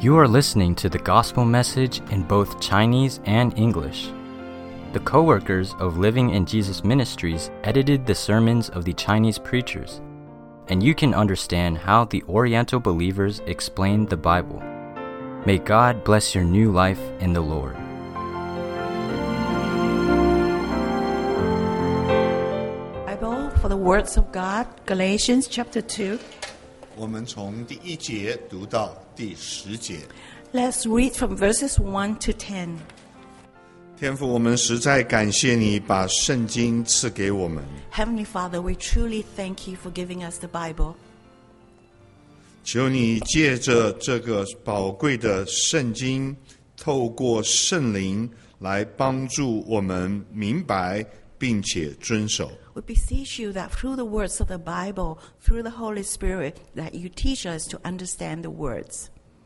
You are listening to the gospel message in both Chinese and English. The co-workers of Living in Jesus Ministries edited the sermons of the Chinese preachers, and you can understand how the Oriental believers explained the Bible. May God bless your new life in the Lord. Bible for the words of God, Galatians chapter 2. 我们从第1节读到第10节。 Let's read from verses 1 to 10. 天父，我们实在感谢你把圣经赐给我们， Heavenly Father, we truly thank you for giving us the Bible. 求你借着这个宝贵的圣经，透过圣灵来帮助我们明白并且遵守。 We beseech you that through the words of the Bible, through the Holy Spirit, that you teach us to understand the words.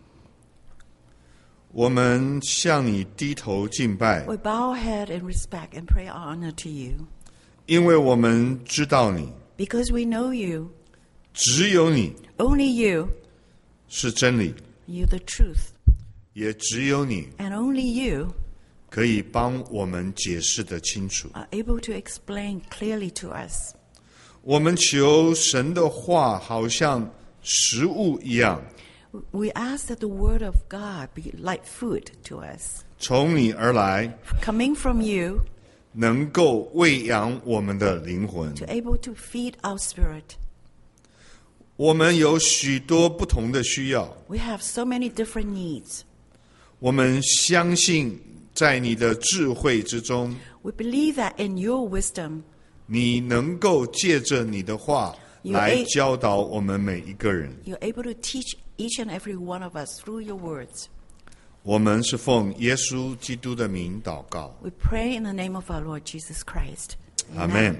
我们向你低头敬拜， We bow our head in respect and pray honor to you. 因为我们知道你， Because we know you, 只有你 only you, 是真理， you the truth, 也只有你 and only you 可以帮我们解释得清楚。 are able to explain clearly to us. 我们求神的话好像食物一样， We ask that the word of God be like food to us, 从你而来， coming from you, 能够喂养我们的灵魂。 to able to feed our spirit. 我们有许多不同的需要， We have so many different needs. 我们相信在你的智慧之中， We believe that in your wisdom, 你能够借着你的话 You 来 a- 教导我们每一个人。 you're able to teach each and every one of us through your words. 我们是奉耶稣基督的名祷告， We pray in the name of our Lord Jesus Christ. 阿们。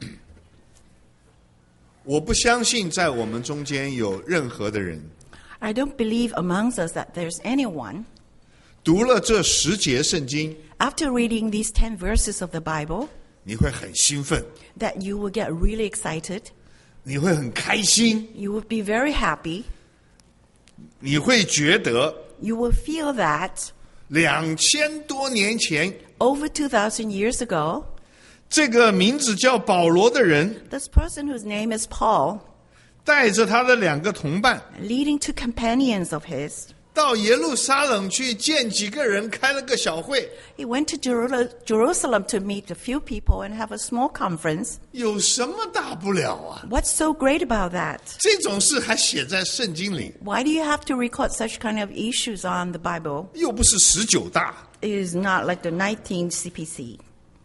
我不相信在我们中间有任何的人 I don't believe amongst us that there's anyone, 读了这10节圣经， after reading these 10 verses of the Bible, 你会很兴奋， that you will get really excited. 你会很开心， You will be very happy. 你会觉得 You will feel that 2000多年前， over 2,000 years ago, 这个名字叫保罗的人， this person whose name is Paul, 带着他的2个同伴， leading 2 companions of his, 到耶路撒冷去见几个人，开了个小会。 he went to Jerusalem to meet a few people and have a small conference. 有什么大不了啊？ What's so great about that? 这种事还写在圣经里， Why do you have to record such kind of issues on the Bible? 又不是19大。 It is not like the 19th CPC.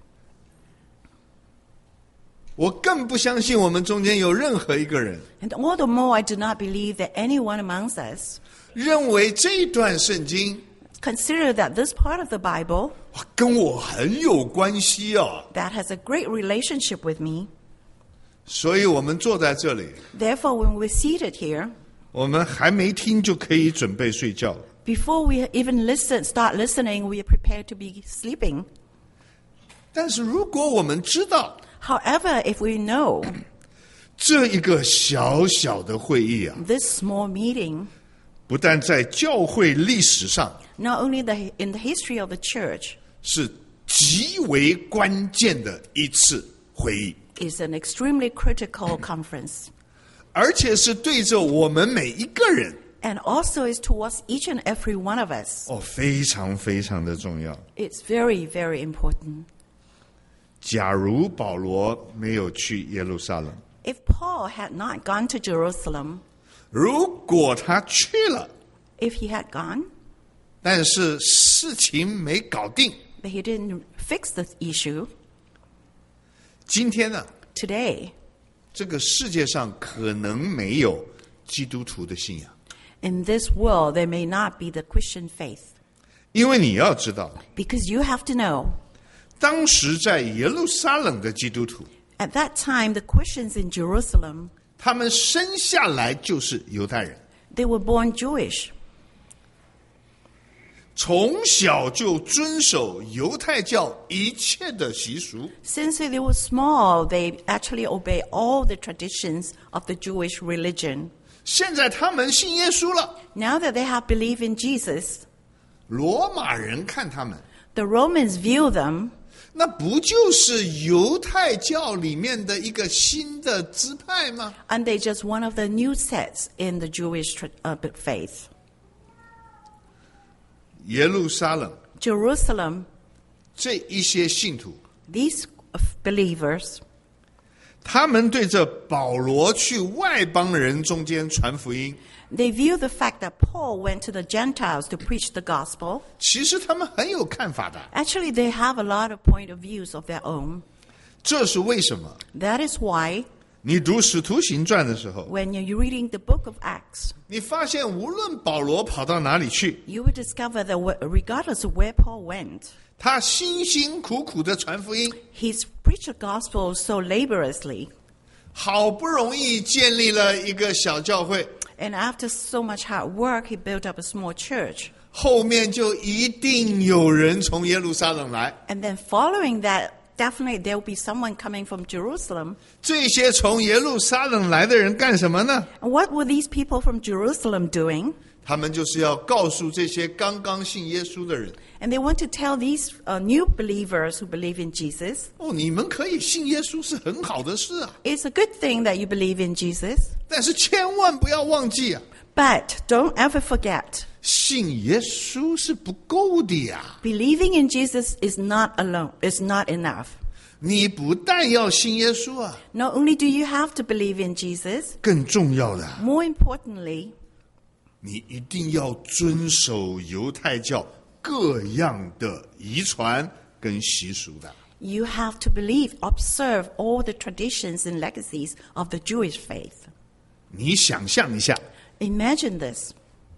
我更不相信我们中间有任何一个人 And all the more, I do not believe that anyone amongst us 认为这段圣经 consider that this part of the Bible 哇跟我很有关系啊。 that has a great relationship with me. 所以我们坐在这里， Therefore, when we're seated here, 我们还没听就可以准备睡觉了。 before we even start listening, we are prepared to be sleeping. 但是如果我们知道 However, if we know 这一个小小的会议啊， this small meeting, 不但在教会历史上 not only in the history of the church, 是极为关键的一次会议， is an extremely critical conference, 而且是对着我们每一个人 and also is towards each and every one of us. 非常非常的重要。 It's very, very important. 假如保罗没有去耶路撒冷， If Paul had not gone to Jerusalem, 如果他去了， if he had gone, 但是事情没搞定， but he didn't fix the issue, 今天呢， today, 这个世界上可能没有基督徒的信仰， in this world, there may not be the Christian faith. 因为你要知道， Because you have to know, 当时在耶路撒冷的基督徒， at that time, the Christians in Jerusalem, 他们生下来就是犹太人， they were born Jewish. 从小就遵守犹太教一切的习俗。 Since they were small, they actually obey all the traditions of the Jewish religion. 现在他们信耶稣了， Now that they have believed in Jesus, 罗马人看他们， the Romans view them, 那不就是犹太教里面的一个新的支派吗？ and they're just one of the new sects in the Jewish faith. 耶路撒冷 Jerusalem, 这一些信徒， these believers, 他们对着保罗去外邦人中间传福音， they view the fact that Paul went to the Gentiles to preach the gospel. 其实他们很有看法的。 Actually, they have a lot of point of views of their own. 这是为什么？ That is why 你读《使徒行传》的时候， when you're reading the book of Acts, 你发现无论保罗跑到哪里去， you will discover that regardless of where Paul went, 他辛辛苦苦的传福音， he's preached the gospel so laboriously. 好不容易建立了一个小教会， And after so much hard work, he built up a small church. 后面就一定有人从耶路撒冷来。 And then following that, definitely there will be someone coming from Jerusalem. 这些从耶路撒冷来的人干什么呢？ And what were these people from Jerusalem doing? 他们就是要告诉这些刚刚信耶稣的人， And they want to tell these new believers who believe in Jesus, 哦，你们可以信耶稣是很好的事啊， it's a good thing that you believe in Jesus, 但是千万不要忘记啊， but don't ever forget, 信耶稣是不够的呀。 believing in Jesus is not alone, is not enough. 你不但要信耶稣啊， Not only do you have to believe in Jesus, 更重要的， more importantly, 你一定要遵守犹太教各样的遗传跟习俗的。 you have to observe all the traditions and legacies of the Jewish faith. 你想象一下， Imagine this.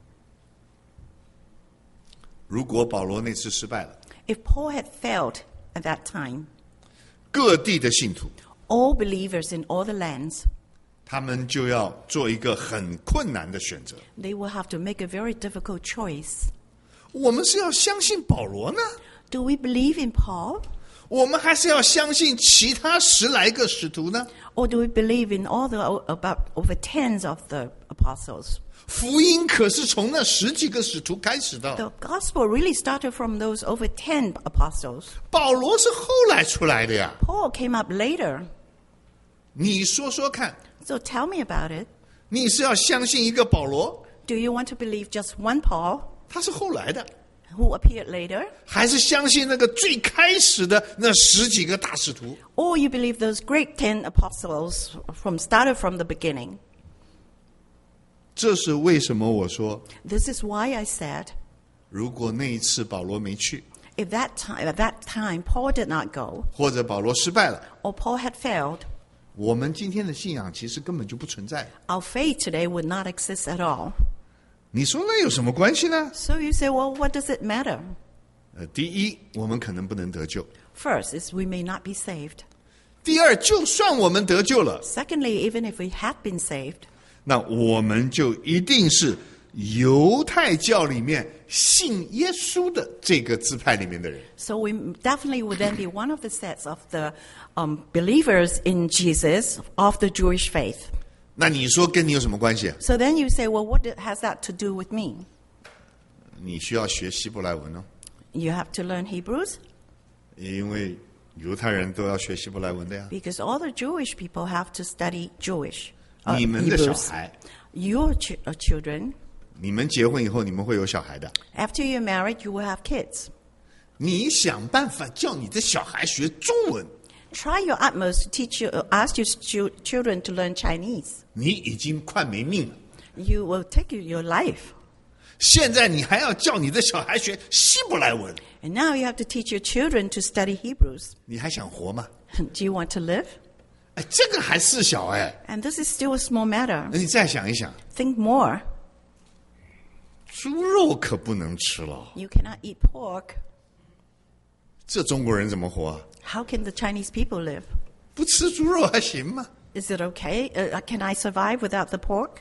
如果保罗那次失败了， If Paul had failed at that time, 各地的信徒 all believers in all the lands, 他们就要做一个很困难的选择。 they will have to make a very difficult choice. 我们是要相信保罗呢， Do we believe in Paul? 我们还是要相信其他10来个使徒呢？ Or do we believe in all the about over tens of the apostles? 福音可是从那10几个使徒开始的， The gospel really started from those over 10 apostles. 保罗是后来出来的呀。 Paul came up later. 你说说看， So tell me about it. 你是要相信一个保罗， Do you want to believe just one Paul 他是后来的， who appeared later? 还是相信那个最开始的那10几个大使徒？ Or you believe those great 10 apostles started from the beginning? 这是为什么我说， This is why I said, 如果那一次保罗没去， at that time Paul did not go, 或者保罗失败了， or Paul had failed, 我们今天的信仰其实根本就不存在。 our faith today would not exist at all. 你说那有什么关系呢？ So you say, well, what does it matter? 第一，我们可能不能得救； First is we may not be saved. 第二，就算我们得救了， Secondly, even if we had been saved, 那我们就一定是犹太教里面信耶稣的这个支派里面的人。 so we definitely would then be one of the sets of the believers in Jesus of the Jewish faith. 那你说跟你有什么关系啊？ So then you say, well, what has that to do with me? 你需要学希伯来文哦， You have to learn Hebrews 因为犹太人都要学希伯来文的呀。 because all the Jewish people have to study Jewish. 你们的小 Hebrews. 孩， Your children, 你们结婚以后，你们会有小孩的。 after you're married, you will have kids. 你想办法叫你的小孩学中文， Try your utmost to ask your children to learn Chinese. 你已经快没命了。 You will take your life. 现在你还要叫你的小孩学希伯来文， And now you have to teach your children to study Hebrews. 你还想活吗？ Do you want to live? 哎，这个还是小哎。 And this is still a small matter. 那你再想一想， Think more. 猪肉可不能吃了， You cannot eat pork. 这中国人怎么活啊？ How can the Chinese people live? 不吃猪肉还行吗？ Is it okay? Can I survive without the pork?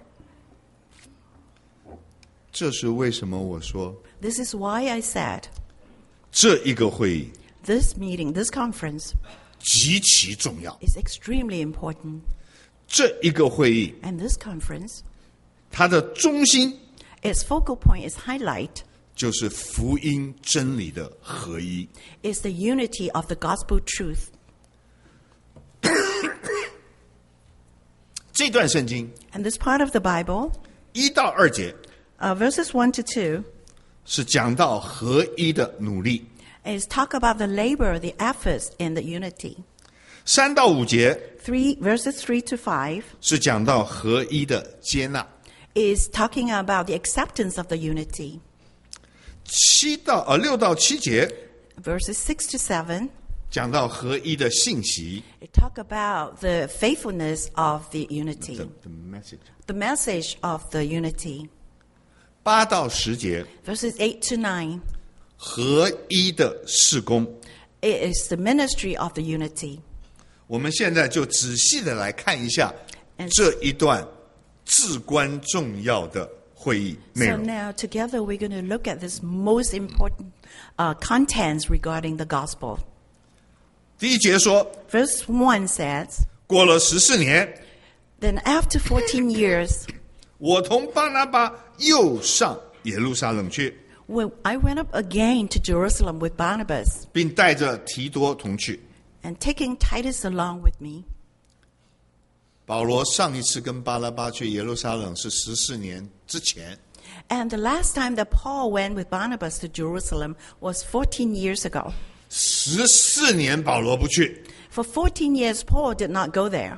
这是为什么我说 This is why I said 这一个会议 this meeting, this conference 极其重要。 is extremely important. 这一个会议， And this conference, 它的中心 Its focal point is highlight 就是福音真理的合一。 is the unity of the gospel truth. 这段圣经 And this part of the Bible, 1到2节 verses 1 to 2, 是讲到合一的努力， is talk about the labor, the efforts in the unity. 3到5节 Verses 3 to 5 是讲到合一的接纳， is talking about the acceptance of the unity. 6到7节 Verses 6 to 7, 讲到合一的信息 it talk about the faithfulness of the unity, the message。 the message of the unity. 8到10节 Verses 8 to 9, 合一的事工。 it is the ministry of the unity. 我们现在就仔细的来看一下 And- 这一段至关重要的会议内 So 容。 now together we're going to look at this most important contents regarding the gospel. 第1节说， Verse 1 says, 过了14年， Then after 14 years, 我同巴拿巴又上耶路撒冷去， when I went up again to Jerusalem with Barnabas 并带着提多同去。 and taking Titus along with me. 保罗上一次跟巴拿巴去耶路撒冷是14年之前， And the last time that Paul went with Barnabas to Jerusalem was 14 years ago. 14年保罗不去， For 14 years, Paul did not go there.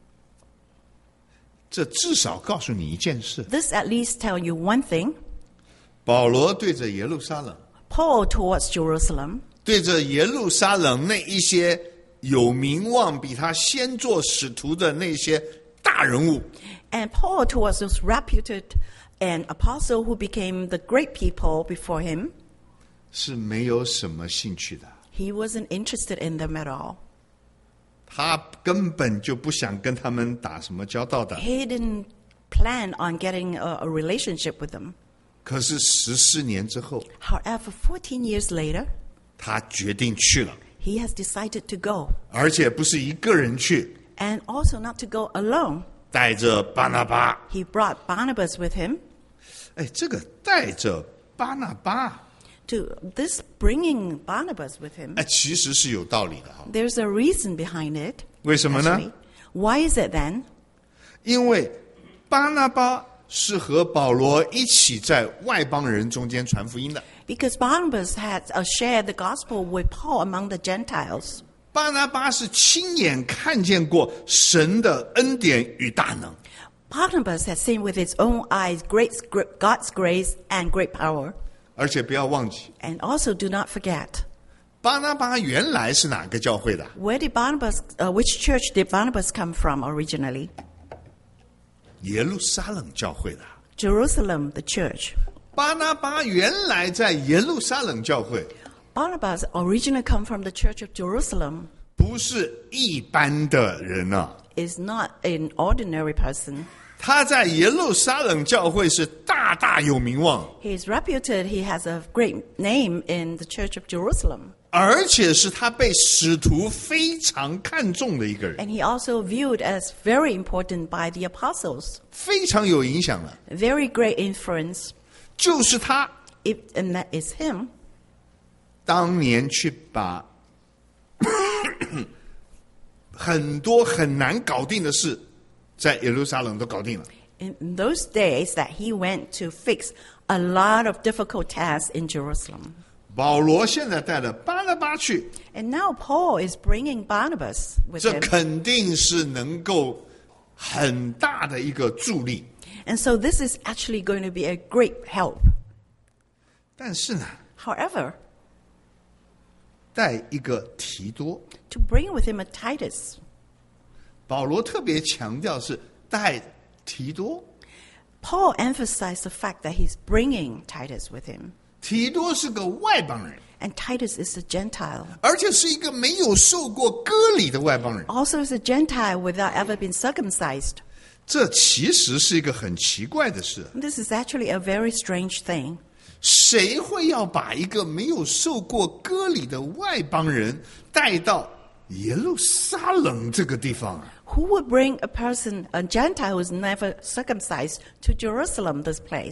这至少告诉你一件事： This at least tell you one thing. 保罗对着耶路撒冷， Paul towards Jerusalem, 对着耶路撒冷那一些有名望比他先做使徒的那些大人物， and Paul towards those reputed and apostle who became the great people before him, 是没有什么兴趣的。 he wasn't interested in them at all. 他根本就不想跟他们打什么交道的。 He didn't plan on getting a relationship with them. 可是14年之后， However, 14 years later, 他决定去了， he has decided to go, 而且不是一个人去， and also not to go alone. 带着巴拿巴。 He brought Barnabas with him. 哎，这个带着巴拿巴， To this bringing Barnabas with him, 哎，其实是有道理的哈。 there's a reason behind it. 为什么呢？ Actually. Why is it then? 因为巴拿巴是和保罗一起在外邦人中间传福音的。 Because Barnabas had shared the gospel with Paul among the Gentiles. 巴拿巴是亲眼看见过神的恩典与大能， Barnabas had seen with his own eyes God's grace and great power. 而且不要忘记， And also do not forget, 巴拿巴原来是哪个教会的？ which church did Barnabas come from originally? 耶路撒冷教会的。 Jerusalem, the church. 巴拿巴原来在耶路撒冷教会， Barnabas originally come from the church of Jerusalem. 不是一般的人啊。 Is not an ordinary person. 他在耶路撒冷教会是大大有名望， He is reputed. He has a great name in the church of Jerusalem. 而且是他被使徒非常看重的一个人， And he also viewed as very important by the apostles. 非常有影响的， Very great influence. 就是他 And that is him. 当年去把很多很难搞定的事，在耶路撒冷都搞定了。 In those days that he went to fix a lot of difficult tasks in Jerusalem. 保罗现在带着巴拿巴去， And now Paul is bringing Barnabas with 这 him. 肯定是能够很大的一个助力。 And so this is actually going to be a great help. 但是呢， However, 带一个提多， to bring with him a Titus, 保罗特别强调是带提多。 Paul emphasized the fact that he's bringing Titus with him. 提多是个外邦人， And Titus is a Gentile. 而且是一个没有受过割礼的外邦人。 Also is a Gentile without ever been circumcised. 这其实是一个很奇怪的事。 This is actually a very strange thing. 谁会要把一个没有受过割礼的外邦人带到耶路撒冷这个地方啊？ Who would bring a person, a Gentile who's never circumcised, to Jerusalem, this place?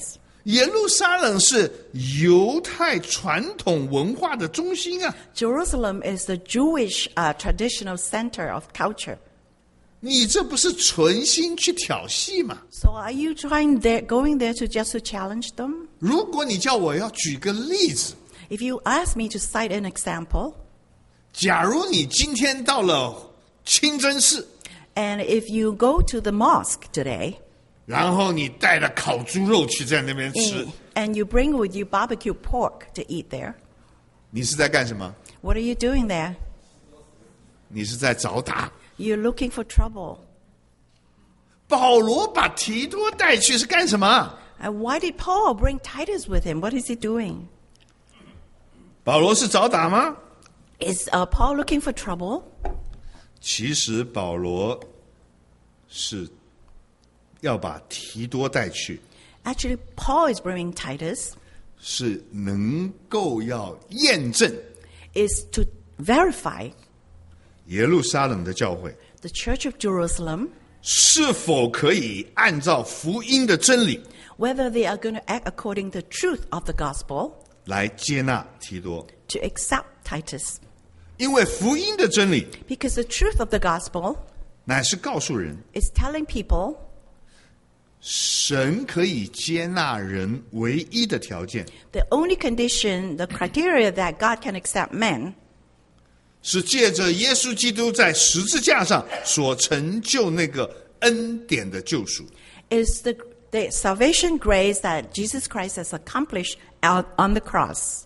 耶路撒冷是犹太传统文化的中心啊！ Jerusalem is the Jewish traditional center of culture. 你这不是存心去挑衅吗？ So are you going there to just to challenge them? 如果你叫我要举个例子， If you ask me to cite an example, 假如你今天到了清真寺， and if you go to the mosque today, 然后你带了烤猪肉去在那边吃， and you bring with you barbecue pork to eat there, 你是在干什么？ what are you doing there? 你是在找打。 You're looking for trouble. 保罗把提多带去是干什么？ And why did Paul bring Titus with him? What is he doing? 保罗是找打吗？ Is Paul looking for trouble? 其实保罗是要把提多带去， Actually, Paul is bringing Titus, 是能够要验证 is to verify 耶路撒冷的教会 the Church of Jerusalem, 是否可以按照福音的真理 whether they are going to act according to the truth of the gospel, 来接纳提多， to accept Titus. 因为福音的真理 Because the truth of the gospel 乃是告诉人， is telling people 神可以接纳人唯一的条件 the only condition, the criteria that God can accept men 是借着耶稣基督在十字架上所成就那个恩典的救赎。 is the salvation grace that Jesus Christ has accomplished out on the cross.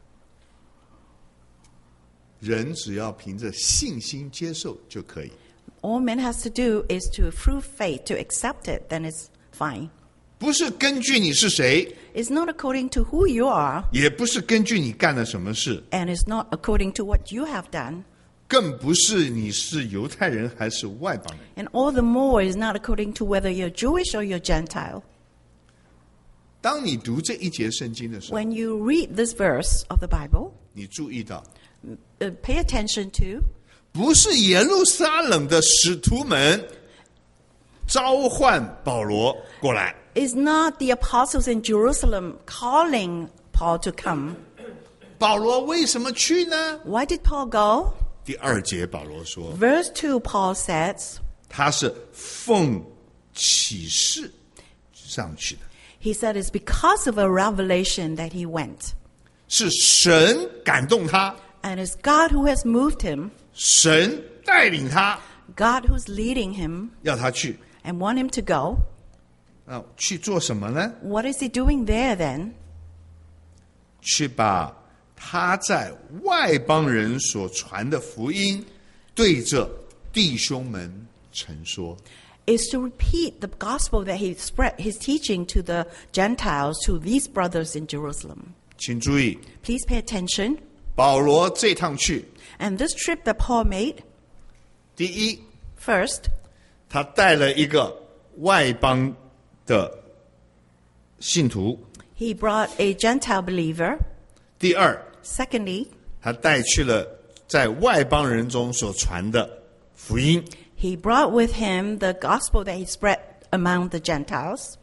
人只要凭着信心接受就可以， All man has to do is to, through faith, to accept it, then it's fine. 不是根据你是谁， It's not according to who you are, 也不是根据你干了什么事， and it's not according to what you have done, 更不是你是犹太人还是外邦人。 and all the more is not according to whether you're Jewish or you're Gentile. 当你读这一节圣经的时候， When you read this verse of the Bible, 你注意到， pay attention to, 不是耶路撒冷的使徒们召唤保罗过来， is not the apostles in Jerusalem calling Paul to come. 保罗为什么去呢？ Why did Paul go? 第二节保罗说， Verse 2, Paul says, 他是奉启示上去的， he said it's because of a revelation that he went. 是神感动他， And it's God who has moved him, 神带领他， God who's leading him 要他去。 and want him to go. 那去做什么呢？ What is he doing there then? 去把他在外邦人所传的福音，对着弟兄们陈说。 Is to repeat the gospel that he spread, his teaching to the Gentiles, to these brothers in Jerusalem. 请注意， Please pay attention. 保罗这趟去， And this trip that Paul made, 第一， first, 他带了一个外邦的信徒； he brought a Gentile believer. 第二， Secondly, 他带去了在外邦人中所传的福音。 he brought with him the gospel that he spread among the Gentiles.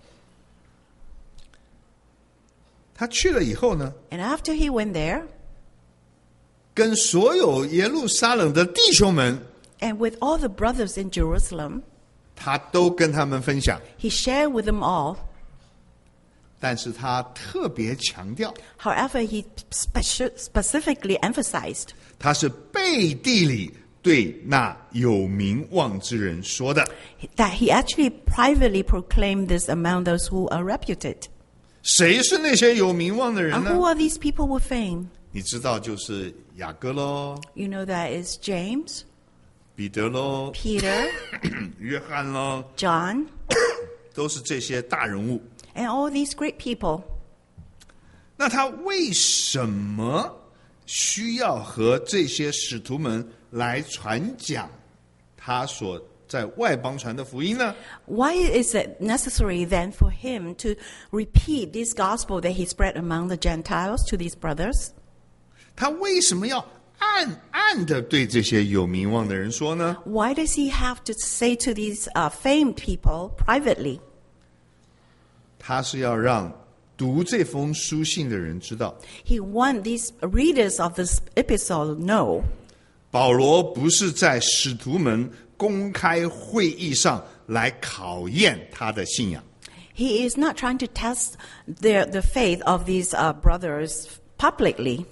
他去了以后呢， And after he went there, 跟所有耶路撒冷的弟兄们， and with all the brothers in Jerusalem, 他都跟他们分享。 he shared with them all. 但是他特别强调， However, he specifically emphasized 他是背地里对那有名望之人说的。 that he actually privately proclaimed this among those who are reputed. 谁是那些有名望的人 And 呢 who？are these people with fame? 你知道，就是雅各咯， You know that is James, 彼得咯， Peter, 约翰咯， John, 都是这些大人物。 and all these great people. 那他为什么需要和这些使徒们来传讲他所在外邦传的福音呢？ Why is it necessary then for him to repeat this gospel that he spread among the Gentiles to these brothers? 他为什么要暗暗的对这些有名望的人说呢？ Why does he have to say to these famed people privately? 他是要让读这封书信的人知道， He want these readers of this episode know 保罗不是在使徒们公开会议上来考验他的信仰， he is not trying to test the faith of these brothers publicly.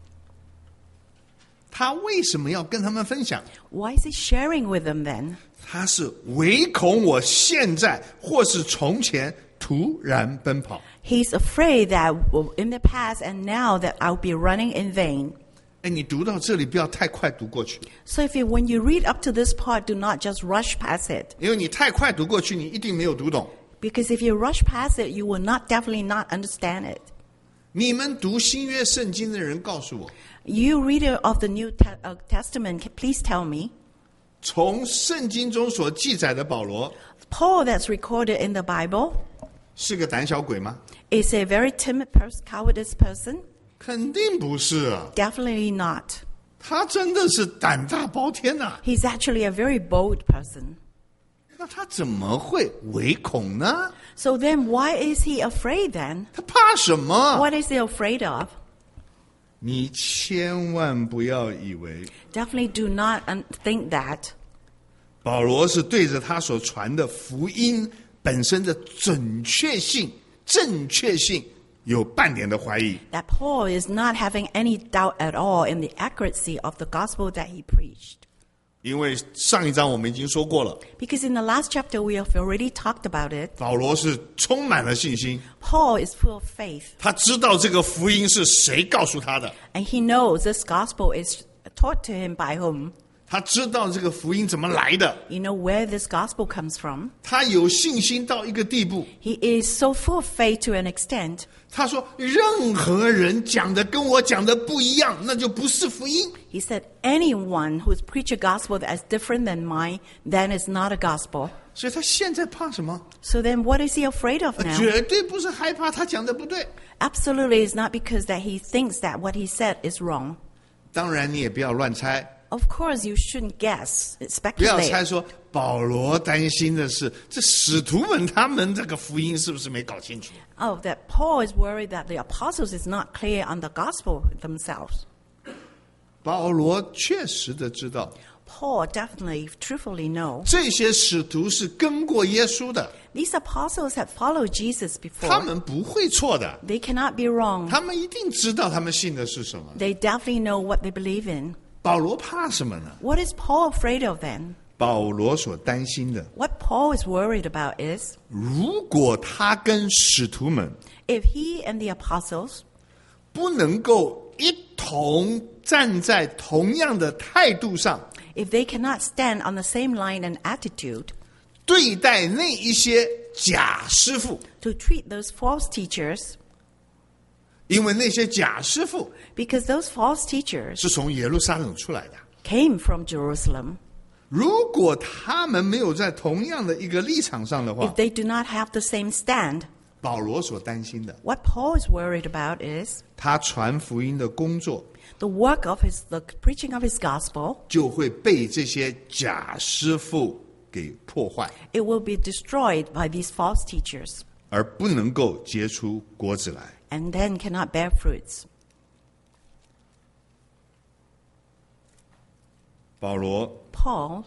他为什么要跟他们分享？ Why is he sharing with them then? 他是唯恐我现在或是从前突然奔跑。 He's afraid that in the past and now that I'll be running in vain. 哎，你读到这里不要太快读过去， So when you read up to this part, do not just rush past it. 因为你太快读过去，你一定没有读懂。 Because if you rush past it, you will definitely not understand it. 你们读新约圣经的人告诉我， You reader of the New Testament, please tell me. 从圣经中所记载的保罗 Paul that's recorded in the Bible 是个胆小鬼吗？ is a very timid cowardice person? 肯定不是啊， Definitely not. 他真的是胆大包天呐、 He's actually a very bold person. 那他怎么会唯恐呢？ So then why is he afraid then? 他怕什么？ What is he afraid of? 你千万不要以为 Definitely do not think that. 保罗是对着他所传的福音本身的准确性、正确性有半点的怀疑。 That Paul is not having any doubt at all in the accuracy of the gospel that he preached. 因为上一章我们已经说过了， Because in the last chapter we have already talked about it. 保罗是充满了信心， Paul is full of faith. 他知道这个福音是谁告诉他的， And he knows this gospel is taught to him by whom. 他知道这个福音怎么来的， You know where this gospel comes from. 他有信心到一个地步， He is so full of faith to an extent. 他说任何人讲的跟我讲的不一样，那就不是福音。 He said, anyone who's preach a gospel that is different than mine, then it's not a gospel. 所以他现在怕什么？ So then what is he afraid of now? 绝对不是害怕他讲的不对。 Absolutely, it's not because that he thinks that what he said is wrong. 当然你也不要乱猜， Of course, you shouldn't guess, 不要猜 speculate. 说保罗担心的是这使徒们他们这个福音是不是没搞清楚？ Oh, that Paul is worried that the apostles is not clear on the gospel themselves. 保罗确实的知道， Paul definitely, truthfully know. 这些使徒是跟过耶稣的， These apostles have followed Jesus 他 before. 们不会错的， They cannot be wrong. 他们一定知道他们信的是什么。 They definitely know what they believe in. 保罗怕什么呢？ What is Paul afraid of then? 保罗所担心的， What Paul is worried about is 如果他跟使徒们 if he and the apostles 不能够一同站在同样的态度上， if they cannot stand on the same line and attitude 对待那一些假师傅， to treat those false teachers, 因为那些假师傅 because those false teachers 是从耶路撒冷出来的。 came from Jerusalem. 如果他们没有在同样的一个立场上的 If 话， they do not have the same stand, 保罗所担心的， what Paul is worried about is 他传福音的工作 the work of the preaching of his gospel. 就会被这些假师傅给破坏， It will be destroyed by these false teachers 而不能够结出果子来。 and then cannot bear fruits. 保罗 Paul,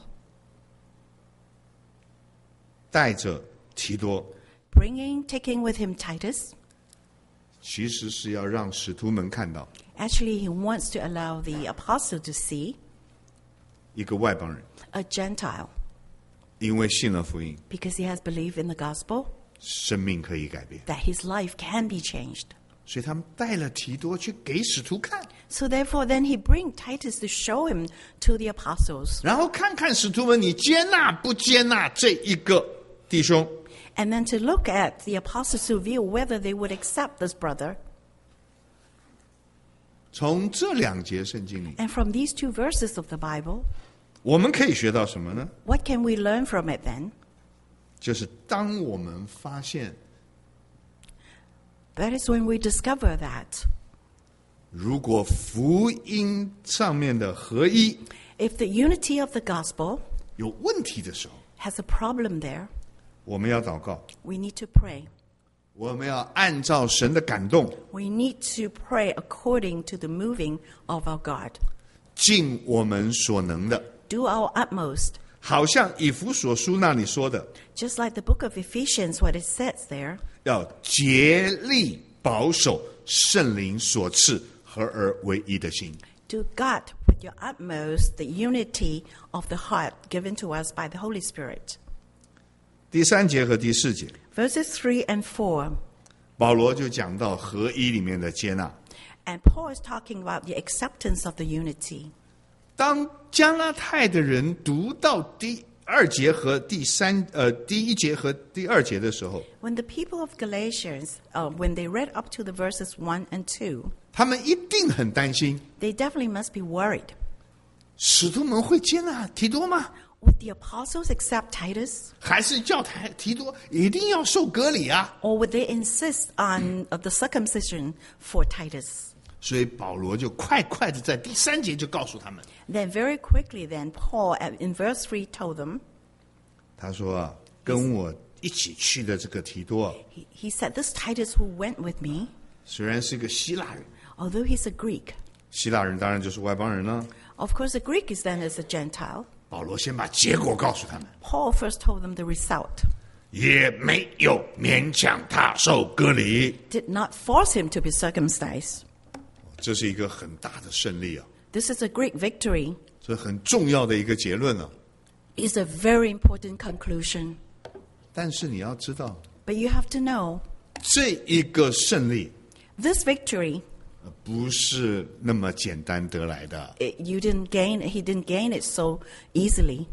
带着提多， taking with him Titus, 其实是要让使徒们看到 actually he wants to allow the apostle to see 一个外邦人， a Gentile, 因为信了福音， because he has believed in the gospel, 生命可以改变。 that his life can be changed. 所以他们带了提多去给使徒看， So therefore then he bring Titus to show him to the apostles, 然后看看使徒们你接纳不接纳这一个弟兄。 and then to look at the apostles to view whether they would accept this brother. 从这两节圣经里， And from these two verses of the Bible, 我们可以学到什么呢？ what can we learn from it then? 就是当我们发现， That is when we discover that 如果福音上面的合一 if the unity of the gospel 有问题的时候， has a problem there, 我们要祷告， we need to pray. 我们要按照神的感动， We need to pray according to the moving of our God. 尽我们所能的， Do our utmost. 好像以弗所书那里说的， Just like the book of Ephesians, what it says there, 要竭力保守圣灵所赐合而为一的心。 to guard with your utmost the unity of the heart given to us by the Holy Spirit. 第3节和第4节， Verses 3 and 4. 保罗就讲到合一里面的接纳。 And Paul is talking about the acceptance of the unity. 当加拉太的人读到第1节和第1节和第2节的时候， When the people of Galatians, when they read up to the verses 1 and 2, 他们一定很担心， they definitely must be worried. 使徒们会接纳提多吗？ Would the apostles accept Titus? 还是叫提多一定要受割礼啊？ Or would they insist on the circumcision for Titus? 所以保罗就快的在第3节就告诉他们， Then very quickly then, Paul in verse 3 told them, 他说啊，跟我一起去的这个提多啊， he said, this Titus who went with me, 虽然是个希腊人， although he's a Greek, 希腊人当然就是外邦人了。 of course a Greek is then as a Gentile. 保罗先把结果告诉他们， Paul first told them the result, 也没有勉强他受割礼， did not force him to be circumcised. 这是一个很大的胜利啊， This is a great victory. 这很重要的一个结论啊。 It's a very important conclusion. 但是你要知道， But you have to know, 这一个胜利 this victory, 不是那么简单得来的。 he didn't gain it so easily.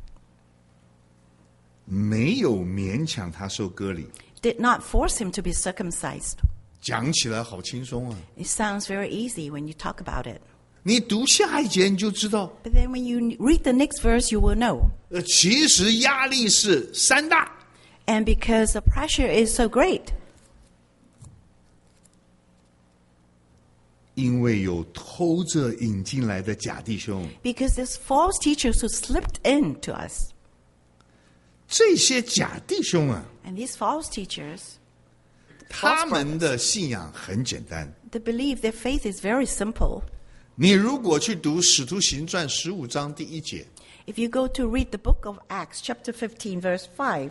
没有勉强他受割礼， Did not force him to be circumcised. 讲起来好轻松啊。 It sounds very easy when you talk about it. 你读下一节你就知道， But then when you read the next verse, you will know. 其实压力是山大。 And because the pressure is so great, 因为有偷着引进来的假弟兄， because there's false teachers who slipped into us. 这些假弟兄啊， And these false teachers, 他们的信仰很简单。 they believe their faith is very simple. 你如果去读《使徒行传》15章第1节 If you go to read the book of Acts, chapter 15, verse 5,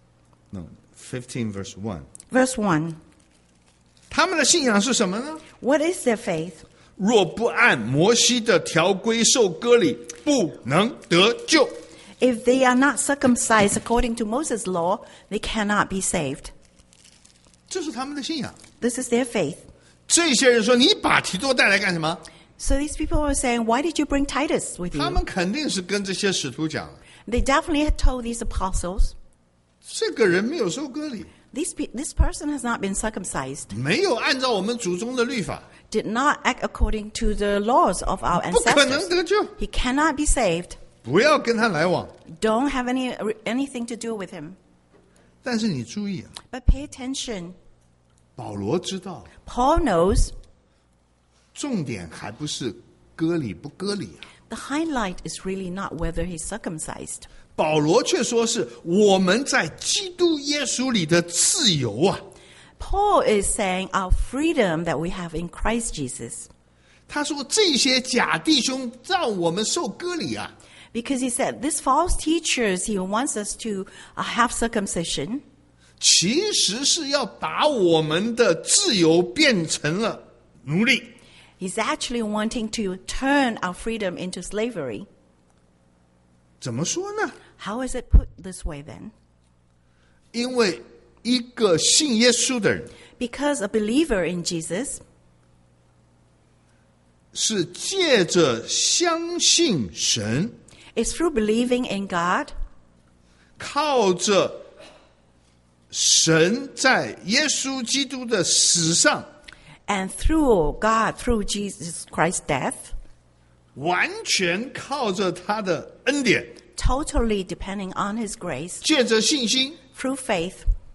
，no 15 verse 1， verse 1, 他们的信仰是什么呢？ what is their faith? 若不按摩西的条规受割礼，不能得救。 If they are not circumcised according to Moses' law, they cannot be saved. 这是他们的信仰。 This is their faith. 这些人说：“你把提多带来干什么 So these people were saying, why did you bring Titus with？” 他 you? 们肯定是跟这些使徒讲， They definitely had told these apostles, 这个人没有受割礼， this person has not been circumcised, 没有按照我们祖宗的律法， did not act according to the laws of our 不可能 ancestors. 得救。 He cannot be saved. 不要跟他来往。 Don't have anything to do with him. 但是你注意啊， But pay attention. 保罗知道， Paul knows 重点还不是割礼不割礼啊。 the highlight is really not whether he's circumcised. 保罗却说是我们在基督耶稣里的自由啊。 Paul is saying our freedom that we have in Christ Jesus. 他说这些假弟兄让我们受割礼啊， Because he said, these false teachers, he wants us to have circumcision. 其实是要把我们的自由变成了奴隶。 He's actually wanting to turn our freedom into slavery. 怎么说呢？ How is it put this way then? 因为一个信耶稣的人 Because a believer in Jesus 是借着相信神， is through believing in God, 靠着神在耶稣基督的死上， and through God, through Jesus Christ's death, 完全靠着他的恩典， totally depending on his grace, 借着信心 through faith,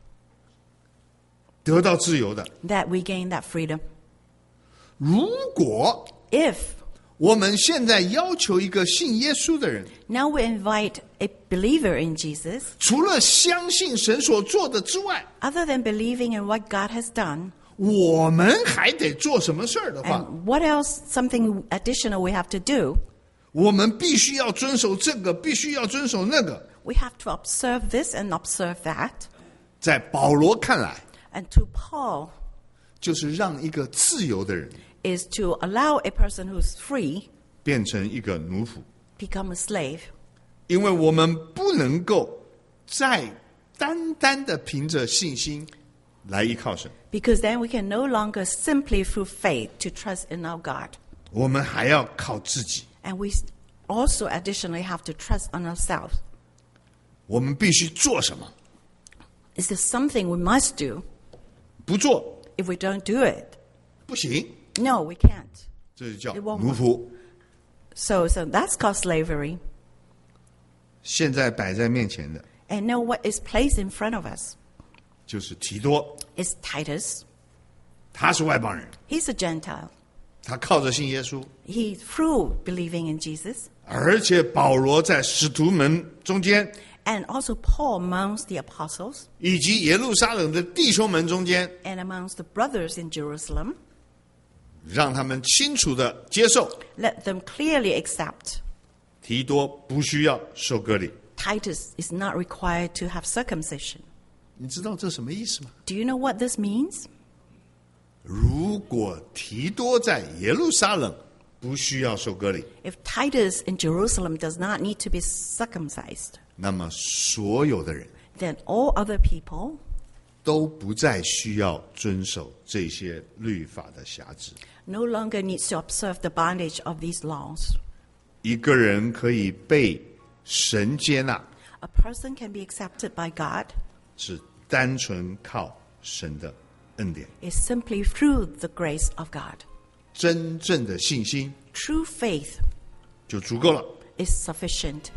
得到自由的。 that we gain that freedom. 如果 If 我们现在要求一个信耶稣的人， Now we invite a believer in Jesus, 除了相信神所做的之外， other than believing in what God has done, 我们还得做什么事儿的话， and what else, something additional we have to do? 我们必须要遵守这个，必须要遵守那个。 We have to observe this and observe that. 在保罗看来， And to Paul, 就是让一个自由的人 is to allow a person who's free 变成一个奴仆， become a slave. 因为我们不能够再单单的凭着信心来依靠神， Because then we can no longer simply through faith to trust in our God. 我们还要靠自己。 And we also additionally have to trust on ourselves. 我们必须做什么？ Is there something we must do? 不做 If we don't do it, 不行， no, we can't. 这就叫 It won't 奴仆。 So that's called slavery. 现在摆在面前的 And now what is placed in front of us 就是提多， is Titus. 他是外邦人， He's a Gentile. 他靠着信耶稣， He through believing in Jesus, 而且保罗在使徒们中间， and also Paul amongst the apostles 以及耶路撒冷的弟兄们中间， and amongst the brothers in Jerusalem, 让他们清楚的接受 let them clearly accept 提多不需要受割礼。 Titus is not required to have circumcision. 你知道这什么意思吗？ Do you know what this means? 如果提多在耶路撒冷不需要受割礼， If Titus in Jerusalem does not need to be circumcised, 那么所有的人 then all other people 都不再需要遵守这些律法的辖制。 no longer needs to observe the bondage of these laws. 一个人可以被神接纳， A person can be accepted by God 是单纯靠神的恩典。 is simply through the grace of God. 真正的信心 True faith 就足够了。 is sufficient.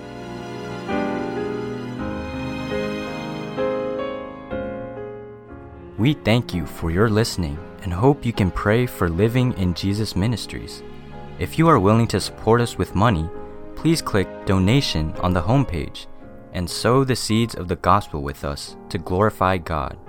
We thank you for your listening and hope you can pray for Living in Jesus Ministries. If you are willing to support us with money, please click Donation on the homepage and sow the seeds of the gospel with us to glorify God.